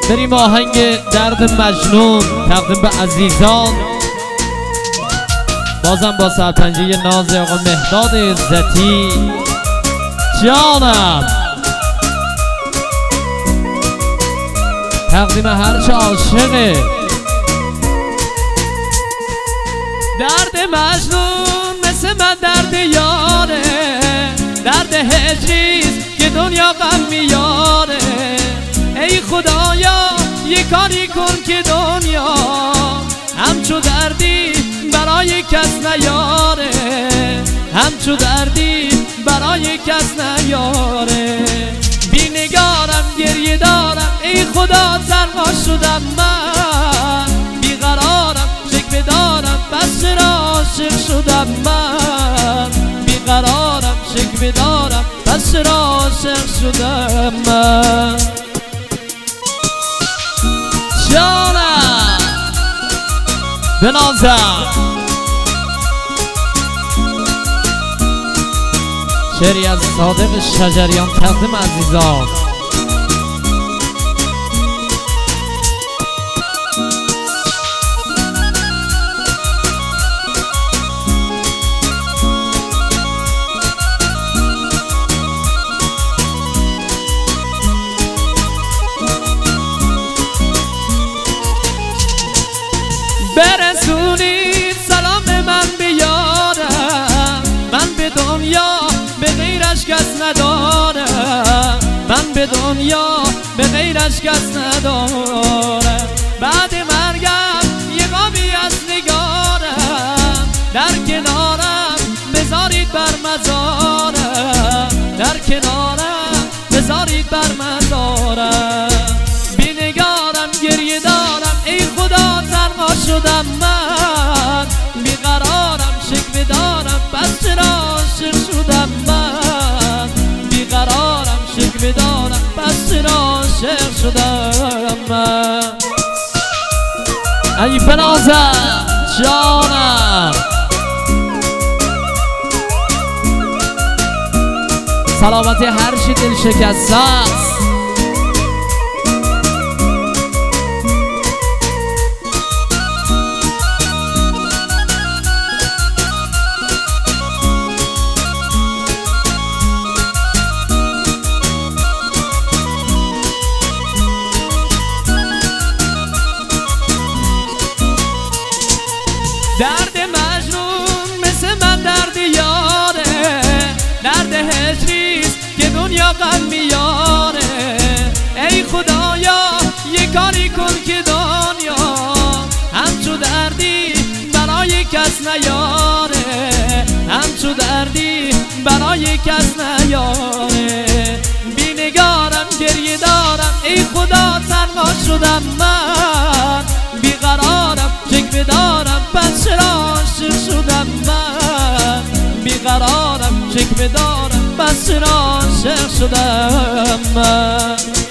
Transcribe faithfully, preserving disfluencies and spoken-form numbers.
بریم آهنگ درد مجنون تقدیم به عزیزان، بازم با سرپنجه ناز آقا مهداد عزتی جانم، تقدیم هرچه عاشقه. درد مجنون مثل من درد یاره، درد هجریست که دنیا غم میاره. ای خدایا یه کاری کن که دنیا همچو دردی برای کس نیاره، همچو دردی برای کس نیاره. بی نگارم گریه دارم ای خدا تنها شدم من، بیقرارم شکوه دارم بس چرا عاشق شدم من، بیقرارم شکوه دارم بس چرا عاشق شدم من. جانم بنازم شعری از صادق شجریان تقدیم عزیزان. برسونید سلام من بیارم، من به دنیا به غیرش کس ندارم، من به دنیا به غیرش کس ندارم. بعد مرگم یه قابی از نگارم، در کنارم بذارید بر مزارم، در کنارم بذارید بر مزارم. بی نگارم گریه دارم ای خدا تنها شدم من، بیقرارم شکوه دارم بس چرا عاشق شدم من، بیقرارم شکوه دارم بس چرا عاشق شدم من. ای بنازم جانم سلامتی هر چی دل شکسته است. درد مجنون مثل من درد یاره، درد هجریست که دنیا غم میاره. ای خدایا یه کاری کن که دنیا همچو دردی برای کس نیاره، همچو دردی برای کس نیاره. بی نگارم گریه دارم ای خدا تنها شدم من، بیقرارم شکوه دارم پس چرا عاشق شدم من، بیقرارم شکوه دارم پس چرا عاشق شدم من.